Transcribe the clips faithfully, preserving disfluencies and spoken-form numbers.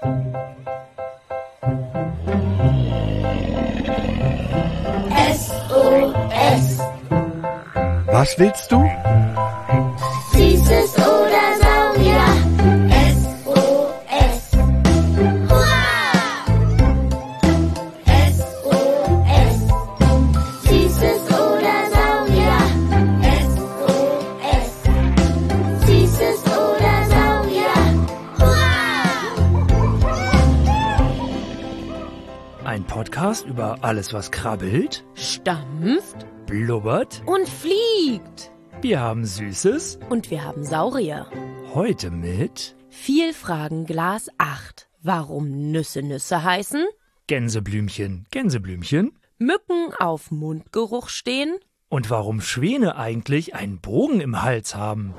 S O S. Was willst du? Süßes oder Saurier. S O S. Hurra! S O S. Süßes oder Saurier. S O S. Süßes oder Saurier. Hurra! Ein Podcast über alles, was krabbelt, Stampft blubbert. und fliegt. Wir haben Süßes. Und wir haben Saurier. Heute mit Vielfragen Glas acht. Warum Nüsse Nüsse heißen? Gänseblümchen, Gänseblümchen. Mücken auf Mundgeruch stehen? Und warum Schwäne eigentlich einen Bogen im Hals haben.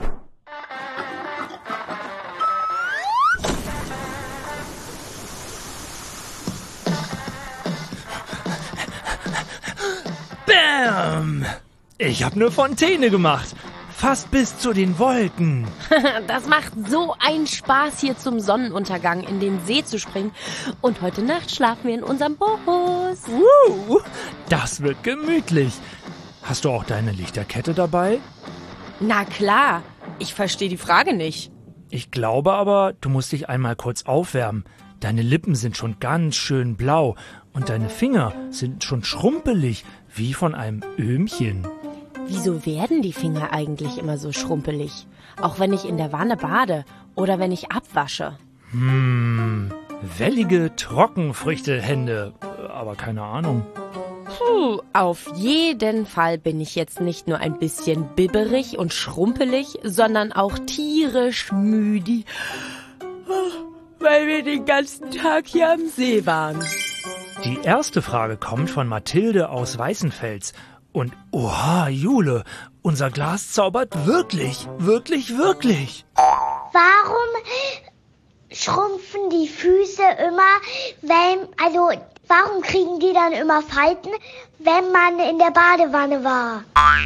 Bam! Ich hab eine Fontäne gemacht. Fast bis zu den Wolken. Das macht so einen Spaß, hier zum Sonnenuntergang in den See zu springen. Und heute Nacht schlafen wir in unserem Bus. Uh, das wird gemütlich. Hast du auch deine Lichterkette dabei? Na klar, ich verstehe die Frage nicht. Ich glaube aber, du musst dich einmal kurz aufwärmen. Deine Lippen sind schon ganz schön blau und deine Finger sind schon schrumpelig, wie von einem Öhmchen. Wieso werden die Finger eigentlich immer so schrumpelig? Auch wenn ich in der Wanne bade oder wenn ich abwasche. Hm, wellige Trockenfrüchtehände, aber keine Ahnung. Puh, auf jeden Fall bin ich jetzt nicht nur ein bisschen bibberig und schrumpelig, sondern auch tierisch müde, weil wir den ganzen Tag hier am See waren. Die erste Frage kommt von Mathilde aus Weißenfels. Und oha, Jule, unser Glas zaubert wirklich, wirklich, wirklich. Warum schrumpfen die Füße immer, wenn, also, warum kriegen die dann immer Falten, wenn man in der Badewanne war?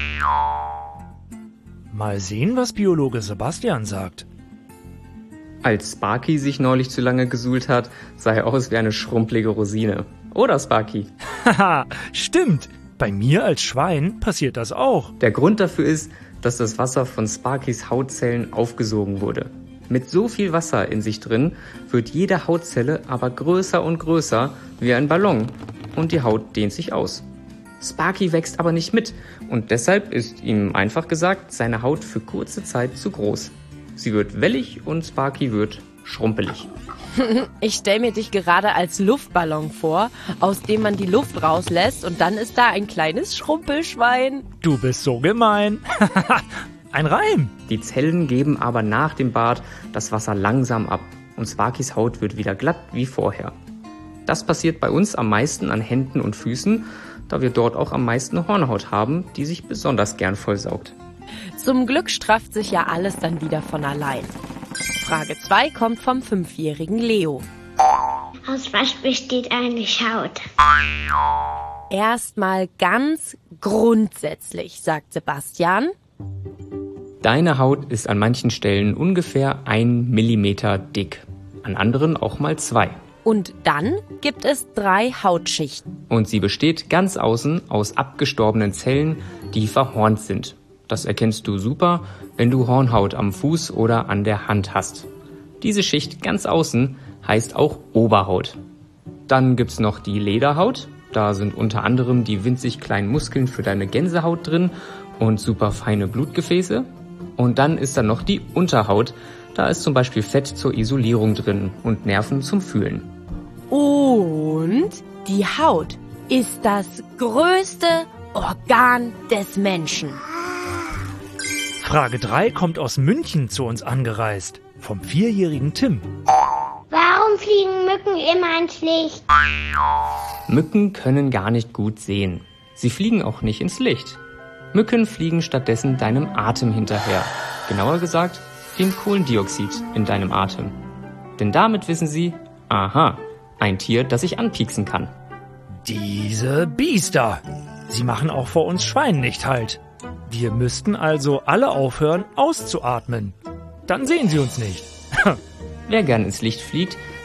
Mal sehen, was Biologe Sebastian sagt. Als Sparky sich neulich zu lange gesuhlt hat, sah er aus wie eine schrumpelige Rosine. Oder, Sparky? Haha, stimmt. Bei mir als Schwein passiert das auch. Der Grund dafür ist, dass das Wasser von Sparkys Hautzellen aufgesogen wurde. Mit so viel Wasser in sich drin wird jede Hautzelle aber größer und größer wie ein Ballon und die Haut dehnt sich aus. Sparky wächst aber nicht mit und deshalb ist ihm einfach gesagt seine Haut für kurze Zeit zu groß. Sie wird wellig und Sparky wird schrumpelig. Ich stelle mir dich gerade als Luftballon vor, aus dem man die Luft rauslässt und dann ist da ein kleines Schrumpelschwein. Du bist so gemein. Ein Reim. Die Zellen geben aber nach dem Bad das Wasser langsam ab und Sparkys Haut wird wieder glatt wie vorher. Das passiert bei uns am meisten an Händen und Füßen, da wir dort auch am meisten Hornhaut haben, die sich besonders gern vollsaugt. Zum Glück strafft sich ja alles dann wieder von allein. Frage zwei kommt vom fünfjährigen Leo. Aus was besteht eigentlich Haut? Erstmal ganz grundsätzlich, sagt Sebastian. Deine Haut ist an manchen Stellen ungefähr ein Millimeter dick, an anderen auch mal zwei. Und dann gibt es drei Hautschichten. Und sie besteht ganz außen aus abgestorbenen Zellen, die verhornt sind. Das erkennst du super, wenn du Hornhaut am Fuß oder an der Hand hast. Diese Schicht ganz außen heißt auch Oberhaut. Dann gibt's noch die Lederhaut. Da sind unter anderem die winzig kleinen Muskeln für deine Gänsehaut drin und super feine Blutgefäße. Und dann ist da noch die Unterhaut. Da ist zum Beispiel Fett zur Isolierung drin und Nerven zum Fühlen. Und die Haut ist das größte Organ des Menschen. Frage drei kommt aus München zu uns angereist. Vom vierjährigen Tim. Warum fliegen Mücken immer ins Licht? Mücken können gar nicht gut sehen. Sie fliegen auch nicht ins Licht. Mücken fliegen stattdessen deinem Atem hinterher. Genauer gesagt, dem Kohlendioxid in deinem Atem. Denn damit wissen sie, aha, ein Tier, das ich anpieksen kann. Diese Biester. Sie machen auch vor uns Schweinen nicht Halt. Wir müssten also alle aufhören, auszuatmen. Dann sehen sie uns nicht. Wer gern ins Licht fliegt,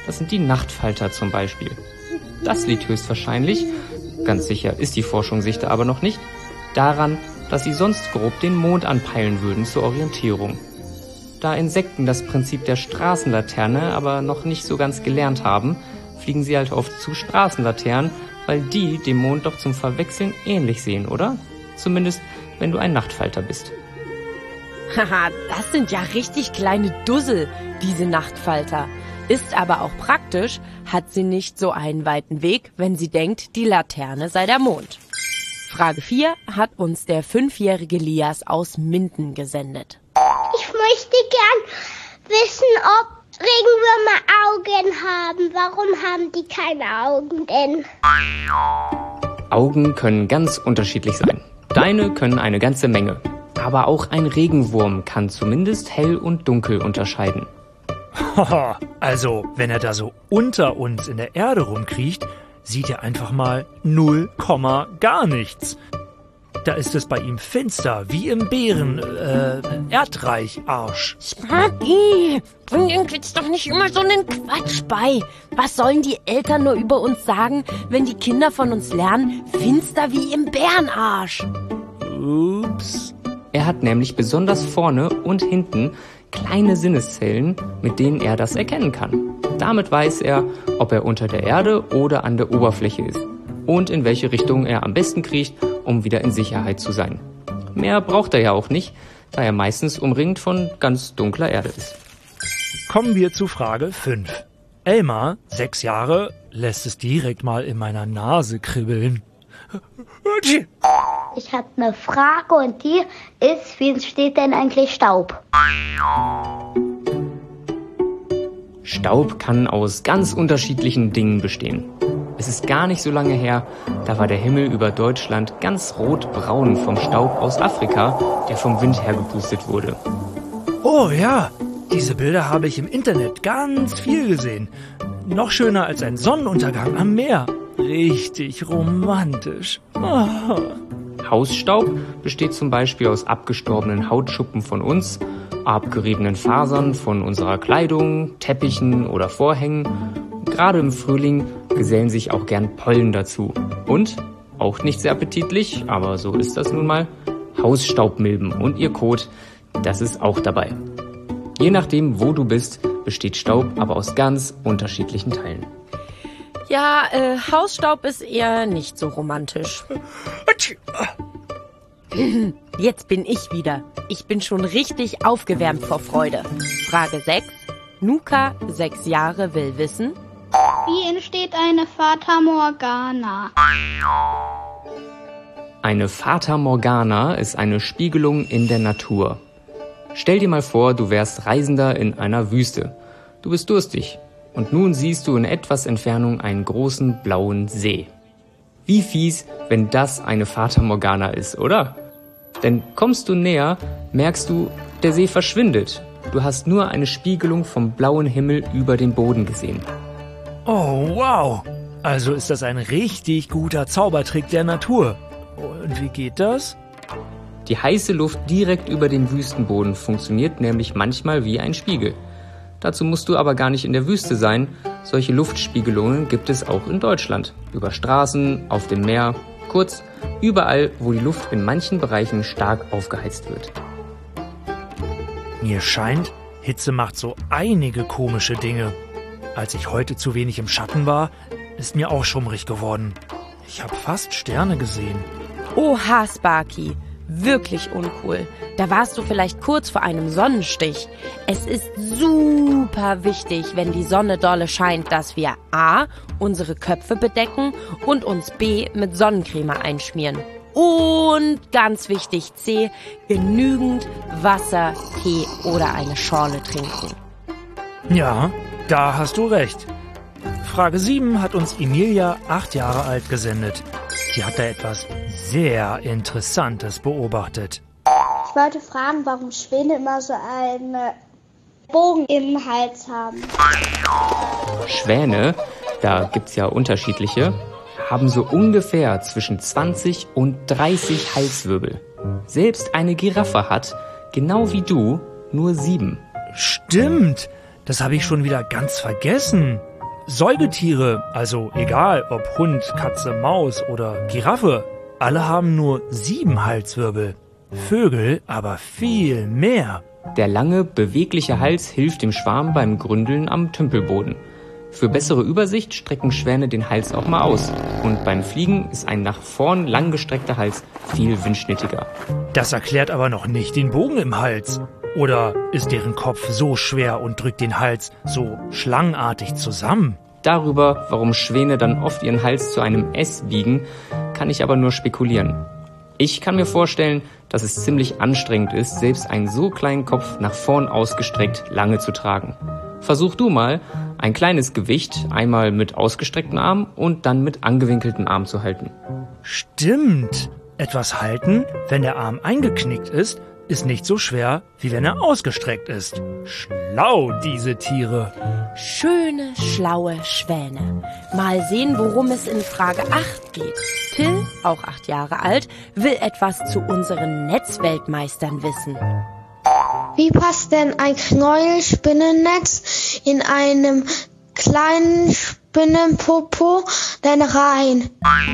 Das sind die Nachtfalter zum Beispiel. Das liegt höchstwahrscheinlich, ganz sicher ist die Forschung sich da aber noch nicht, daran, dass sie sonst grob den Mond anpeilen würden zur Orientierung. Da Insekten das Prinzip der Straßenlaterne aber noch nicht so ganz gelernt haben, fliegen sie halt oft zu Straßenlaternen, weil die dem Mond doch zum Verwechseln ähnlich sehen, oder? Zumindest, wenn du ein Nachtfalter bist. Haha, das sind ja richtig kleine Dussel, diese Nachtfalter. Ist aber auch praktisch, hat sie nicht so einen weiten Weg, wenn sie denkt, die Laterne sei der Mond. Frage vier hat uns der fünfjährige Lias aus Minden gesendet. Ich möchte gern wissen, ob Regenwürmer Augen haben. Warum haben die keine Augen denn? Augen können ganz unterschiedlich sein. Deine können eine ganze Menge. Aber auch ein Regenwurm kann zumindest hell und dunkel unterscheiden. Haha, also, wenn er da so unter uns in der Erde rumkriecht, sieht er einfach mal null Komma gar nichts. Da ist es bei ihm finster, wie im Bären, äh, Erdreich-Arsch. Sparky, bring den Kids doch nicht immer so einen Quatsch bei. Was sollen die Eltern nur über uns sagen, wenn die Kinder von uns lernen, finster wie im Bärenarsch? Ups. Er hat nämlich besonders vorne und hinten kleine Sinneszellen, mit denen er das erkennen kann. Damit weiß er, ob er unter der Erde oder an der Oberfläche ist und in welche Richtung er am besten kriecht, um wieder in Sicherheit zu sein. Mehr braucht er ja auch nicht, da er meistens umringt von ganz dunkler Erde ist. Kommen wir zu Frage fünf. Elmar, sechs Jahre, lässt es direkt mal in meiner Nase kribbeln. Ich habe eine Frage und die ist, wie entsteht denn eigentlich Staub? Staub kann aus ganz unterschiedlichen Dingen bestehen. Es ist gar nicht so lange her, da war der Himmel über Deutschland ganz rotbraun vom Staub aus Afrika, der vom Wind hergepustet wurde. Oh ja, diese Bilder habe ich im Internet ganz viel gesehen. Noch schöner als ein Sonnenuntergang am Meer. Richtig romantisch. Oh. Hausstaub besteht zum Beispiel aus abgestorbenen Hautschuppen von uns, abgeriebenen Fasern von unserer Kleidung, Teppichen oder Vorhängen. Gerade im Frühling gesellen sich auch gern Pollen dazu. Und, auch nicht sehr appetitlich, aber so ist das nun mal, Hausstaubmilben und ihr Kot, das ist auch dabei. Je nachdem, wo du bist, besteht Staub aber aus ganz unterschiedlichen Teilen. Ja, äh, Hausstaub ist eher nicht so romantisch. Jetzt bin ich wieder. Ich bin schon richtig aufgewärmt vor Freude. Frage sechs. Nuka, sechs Jahre, will wissen: Wie entsteht eine Fata Morgana? Eine Fata Morgana ist eine Spiegelung in der Natur. Stell dir mal vor, du wärst Reisender in einer Wüste. Du bist durstig und nun siehst du in etwas Entfernung einen großen blauen See. Wie fies, wenn das eine Fata Morgana ist, oder? Denn kommst du näher, merkst du, der See verschwindet. Du hast nur eine Spiegelung vom blauen Himmel über den Boden gesehen. Oh, wow. Also ist das ein richtig guter Zaubertrick der Natur. Und wie geht das? Die heiße Luft direkt über dem Wüstenboden funktioniert nämlich manchmal wie ein Spiegel. Dazu musst du aber gar nicht in der Wüste sein. Solche Luftspiegelungen gibt es auch in Deutschland. Über Straßen, auf dem Meer, kurz überall, wo die Luft in manchen Bereichen stark aufgeheizt wird. Mir scheint, Hitze macht so einige komische Dinge. Als ich heute zu wenig im Schatten war, ist mir auch schummrig geworden. Ich habe fast Sterne gesehen. Oha, Sparky. Wirklich uncool. Da warst du vielleicht kurz vor einem Sonnenstich. Es ist super wichtig, wenn die Sonne dolle scheint, dass wir a. unsere Köpfe bedecken und uns b. mit Sonnencreme einschmieren. Und ganz wichtig c. genügend Wasser, Tee oder eine Schorle trinken. Ja, da hast du recht. Frage sieben hat uns Emilia, acht Jahre alt, gesendet. Sie hat da etwas sehr Interessantes beobachtet. Ich wollte fragen, warum Schwäne immer so einen Bogen im Hals haben. Schwäne, da gibt's ja unterschiedliche, haben so ungefähr zwischen zwanzig und dreißig Halswirbel. Selbst eine Giraffe hat, genau wie du, nur sieben. Stimmt, das habe ich schon wieder ganz vergessen. Säugetiere, also egal ob Hund, Katze, Maus oder Giraffe, alle haben nur sieben Halswirbel. Vögel aber viel mehr. Der lange, bewegliche Hals hilft dem Schwarm beim Gründeln am Tümpelboden. Für bessere Übersicht strecken Schwäne den Hals auch mal aus. Und beim Fliegen ist ein nach vorn langgestreckter Hals viel windschnittiger. Das erklärt aber noch nicht den Bogen im Hals. Oder ist deren Kopf so schwer und drückt den Hals so schlangenartig zusammen? Darüber, warum Schwäne dann oft ihren Hals zu einem S biegen, kann ich aber nur spekulieren. Ich kann mir vorstellen, dass es ziemlich anstrengend ist, selbst einen so kleinen Kopf nach vorn ausgestreckt lange zu tragen. Versuch du mal, ein kleines Gewicht einmal mit ausgestreckten Armen und dann mit angewinkelten Armen zu halten. Stimmt. Etwas halten, wenn der Arm eingeknickt ist, ist nicht so schwer, wie wenn er ausgestreckt ist. Schlau, diese Tiere. Schöne, schlaue Schwäne. Mal sehen, worum es in Frage acht geht. Till, auch acht Jahre alt, will etwas zu unseren Netzweltmeistern wissen. Wie passt denn ein Knäuelspinnennetz in einem kleinen Spinnenpopo denn rein?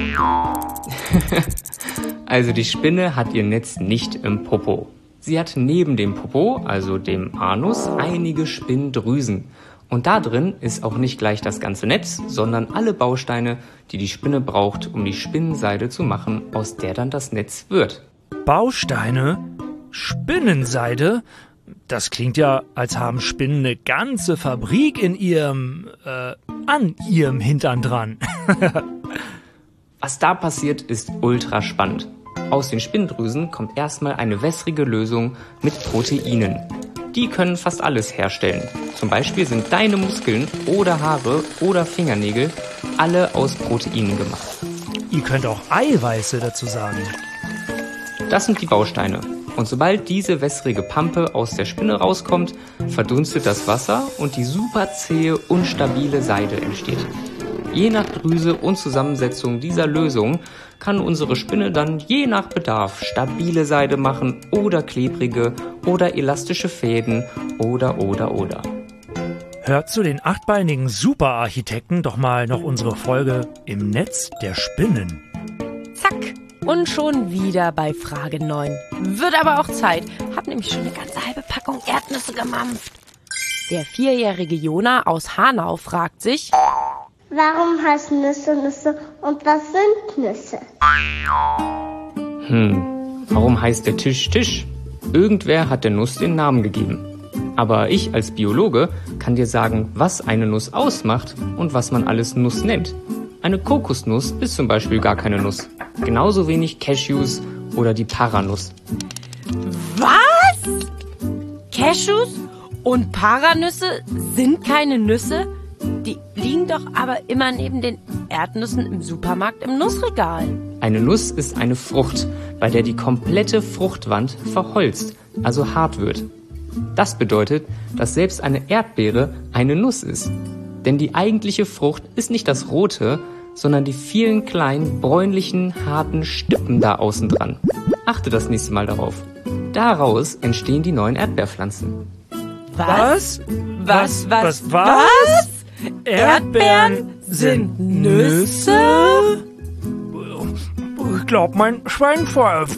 Also die Spinne hat ihr Netz nicht im Popo. Sie hat neben dem Popo, also dem Anus, einige Spinndrüsen. Und da drin ist auch nicht gleich das ganze Netz, sondern alle Bausteine, die die Spinne braucht, um die Spinnenseide zu machen, aus der dann das Netz wird. Bausteine? Spinnenseide? Das klingt ja, als haben Spinnen eine ganze Fabrik in ihrem, äh, an ihrem Hintern dran. Was da passiert, ist ultra spannend. Aus den Spinndrüsen kommt erstmal eine wässrige Lösung mit Proteinen. Die können fast alles herstellen. Zum Beispiel sind deine Muskeln oder Haare oder Fingernägel alle aus Proteinen gemacht. Ihr könnt auch Eiweiße dazu sagen. Das sind die Bausteine. Und sobald diese wässrige Pampe aus der Spinne rauskommt, verdunstet das Wasser und die super zähe, unstabile Seide entsteht. Je nach Drüse und Zusammensetzung dieser Lösung kann unsere Spinne dann je nach Bedarf stabile Seide machen oder klebrige oder elastische Fäden oder oder oder. Hört zu den achtbeinigen Superarchitekten doch mal noch unsere Folge Im Netz der Spinnen. Zack, und schon wieder bei Frage neun. Wird aber auch Zeit. Hab nämlich schon eine ganze halbe Packung Erdnüsse gemampft. Der vierjährige Jona aus Hanau fragt sich: Warum heißen Nüsse Nüsse und was sind Nüsse? Hm, warum heißt der Tisch Tisch? Irgendwer hat der Nuss den Namen gegeben. Aber ich als Biologe kann dir sagen, was eine Nuss ausmacht und was man alles Nuss nennt. Eine Kokosnuss ist zum Beispiel gar keine Nuss. Genauso wenig Cashews oder die Paranuss. Was? Cashews und Paranüsse sind keine Nüsse? Die liegen doch aber immer neben den Erdnüssen im Supermarkt im Nussregal. Eine Nuss ist eine Frucht, bei der die komplette Fruchtwand verholzt, also hart wird. Das bedeutet, dass selbst eine Erdbeere eine Nuss ist. Denn die eigentliche Frucht ist nicht das Rote, sondern die vielen kleinen, bräunlichen, harten Stippen da außen dran. Achte das nächste Mal darauf. Daraus entstehen die neuen Erdbeerpflanzen. Was? Was, was, was? was? Erdbeeren sind Nüsse? Ich glaub, mein Schwein pfeift.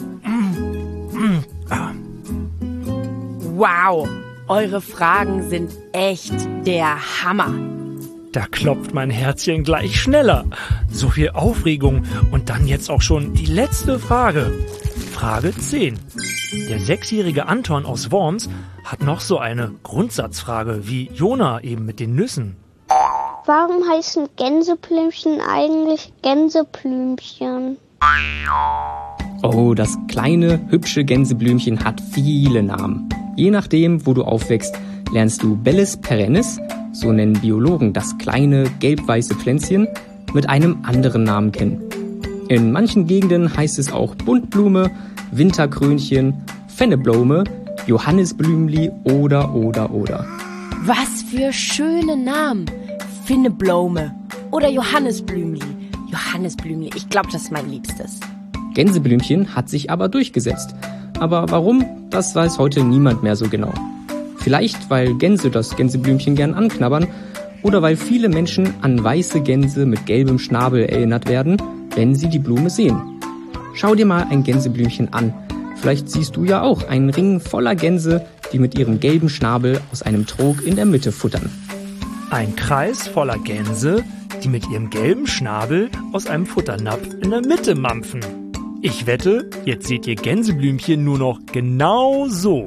Wow, eure Fragen sind echt der Hammer. Da klopft mein Herzchen gleich schneller. So viel Aufregung und dann jetzt auch schon die letzte Frage. Frage zehn. Der sechsjährige Anton aus Worms hat noch so eine Grundsatzfrage wie Jona eben mit den Nüssen. Warum heißen Gänseblümchen eigentlich Gänseblümchen? Oh, das kleine, hübsche Gänseblümchen hat viele Namen. Je nachdem, wo du aufwächst, lernst du Bellis perennis, so nennen Biologen das kleine, gelb-weiße Pflänzchen, mit einem anderen Namen kennen. In manchen Gegenden heißt es auch Buntblume, Winterkrönchen, Fenneblome, Johannisblümli oder, oder, oder. Was für schöne Namen. Finneblome oder Johannisblümli. Johannisblümli, ich glaube, das ist mein Liebstes. Gänseblümchen hat sich aber durchgesetzt. Aber warum, das weiß heute niemand mehr so genau. Vielleicht, weil Gänse das Gänseblümchen gern anknabbern oder weil viele Menschen an weiße Gänse mit gelbem Schnabel erinnert werden, wenn sie die Blume sehen. Schau dir mal ein Gänseblümchen an. Vielleicht siehst du ja auch einen Ring voller Gänse, die mit ihrem gelben Schnabel aus einem Trog in der Mitte futtern. Ein Kreis voller Gänse, die mit ihrem gelben Schnabel aus einem Futternapf in der Mitte mampfen. Ich wette, jetzt seht ihr Gänseblümchen nur noch genau so.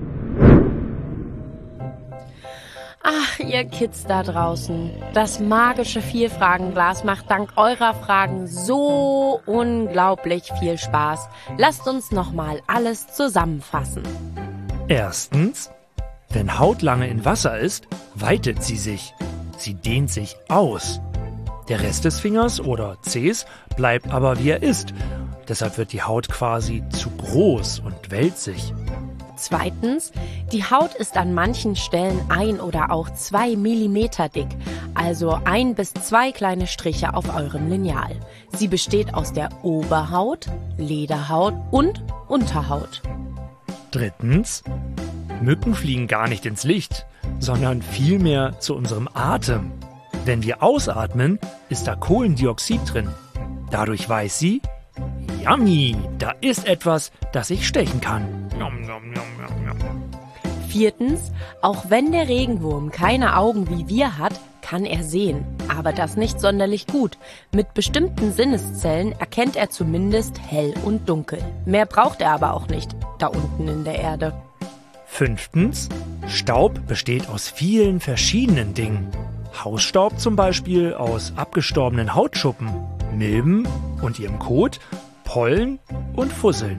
Ach, ihr Kids da draußen. Das magische Vielfragenglas macht dank eurer Fragen so unglaublich viel Spaß. Lasst uns nochmal alles zusammenfassen. Erstens, wenn Haut lange in Wasser ist, weitet sie sich. Sie dehnt sich aus. Der Rest des Fingers oder Zehs bleibt aber wie er ist. Deshalb wird die Haut quasi zu groß und wellt sich. Zweitens, die Haut ist an manchen Stellen ein oder auch zwei Millimeter dick, also ein bis zwei kleine Striche auf eurem Lineal. Sie besteht aus der Oberhaut, Lederhaut und Unterhaut. Drittens, Mücken fliegen gar nicht ins Licht, sondern vielmehr zu unserem Atem. Wenn wir ausatmen, ist da Kohlendioxid drin. Dadurch weiß sie, yummy, da ist etwas, das ich stechen kann. Nom, nom, nom, nom, nom. Viertens, auch wenn der Regenwurm keine Augen wie wir hat, kann er sehen. Aber das nicht sonderlich gut. Mit bestimmten Sinneszellen erkennt er zumindest hell und dunkel. Mehr braucht er aber auch nicht, da unten in der Erde. Fünftens, Staub besteht aus vielen verschiedenen Dingen. Hausstaub zum Beispiel aus abgestorbenen Hautschuppen, Milben und ihrem Kot, Pollen und Fusseln.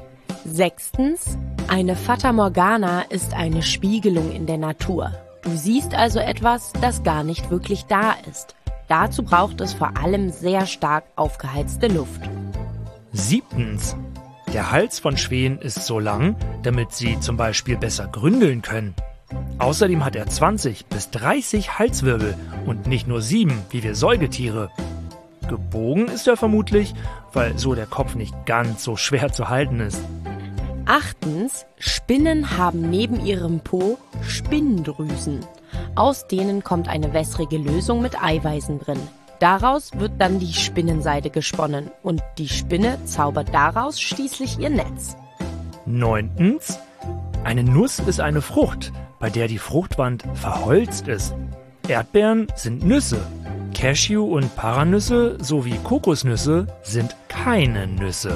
Sechstens, eine Fata Morgana ist eine Spiegelung in der Natur. Du siehst also etwas, das gar nicht wirklich da ist. Dazu braucht es vor allem sehr stark aufgeheizte Luft. Siebtens, der Hals von Schwänen ist so lang, damit sie zum Beispiel besser gründeln können. Außerdem hat er zwanzig bis dreißig Halswirbel und nicht nur sieben, wie wir Säugetiere. Gebogen ist er vermutlich, weil so der Kopf nicht ganz so schwer zu halten ist. Achtens, Spinnen haben neben ihrem Po Spinndrüsen. Aus denen kommt eine wässrige Lösung mit Eiweißen drin. Daraus wird dann die Spinnenseide gesponnen und die Spinne zaubert daraus schließlich ihr Netz. Neuntens, eine Nuss ist eine Frucht, bei der die Fruchtwand verholzt ist. Erdbeeren sind Nüsse. Cashew- und Paranüsse sowie Kokosnüsse sind keine Nüsse.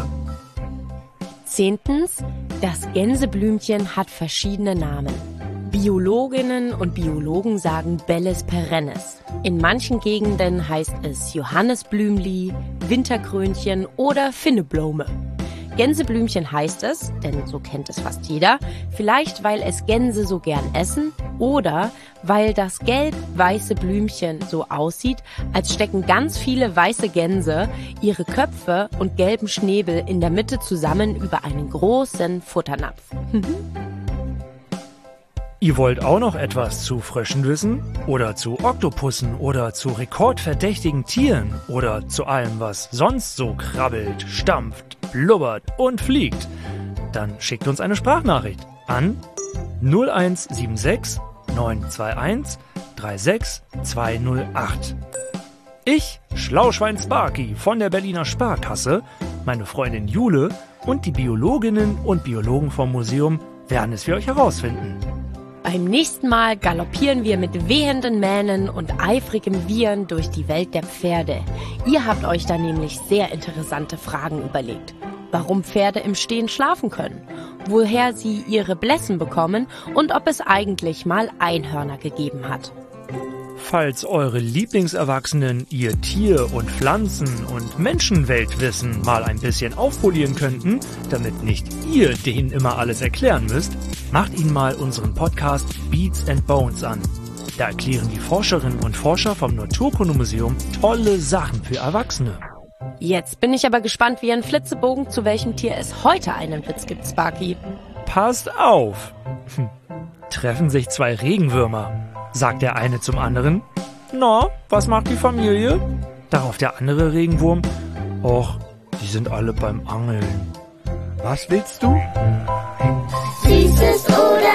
Zehntens, das Gänseblümchen hat verschiedene Namen. Biologinnen und Biologen sagen Belles perennis. In manchen Gegenden heißt es Johannisblümli, Winterkrönchen oder Finneblome. Gänseblümchen heißt es, denn so kennt es fast jeder, vielleicht weil es Gänse so gern essen oder weil das gelb-weiße Blümchen so aussieht, als stecken ganz viele weiße Gänse ihre Köpfe und gelben Schnäbel in der Mitte zusammen über einen großen Futternapf. Ihr wollt auch noch etwas zu Fröschen wissen? Oder zu Oktopussen oder zu rekordverdächtigen Tieren? Oder zu allem, was sonst so krabbelt, stampft, blubbert und fliegt? Dann schickt uns eine Sprachnachricht an null eins sieben sechs neun zwei eins drei sechs zwei null acht. Ich, Schlauschwein Sparky von der Berliner Sparkasse, meine Freundin Jule und die Biologinnen und Biologen vom Museum werden es für euch herausfinden. Beim nächsten Mal galoppieren wir mit wehenden Mähnen und eifrigem Wiehern durch die Welt der Pferde. Ihr habt euch da nämlich sehr interessante Fragen überlegt. Warum Pferde im Stehen schlafen können, woher sie ihre Blessen bekommen und ob es eigentlich mal Einhörner gegeben hat. Falls eure Lieblingserwachsenen ihr Tier- und Pflanzen- und Menschenweltwissen mal ein bisschen aufpolieren könnten, damit nicht ihr denen immer alles erklären müsst, macht ihnen mal unseren Podcast Beats and Bones an. Da erklären die Forscherinnen und Forscher vom Naturkundemuseum tolle Sachen für Erwachsene. Jetzt bin ich aber gespannt wie ein Flitzebogen, zu welchem Tier es heute einen Witz gibt, Sparky. Passt auf! Hm. Treffen sich zwei Regenwürmer. Sagt der eine zum anderen, na, was macht die Familie? Darauf der andere Regenwurm, och, die sind alle beim Angeln. Was willst du? Süßes oder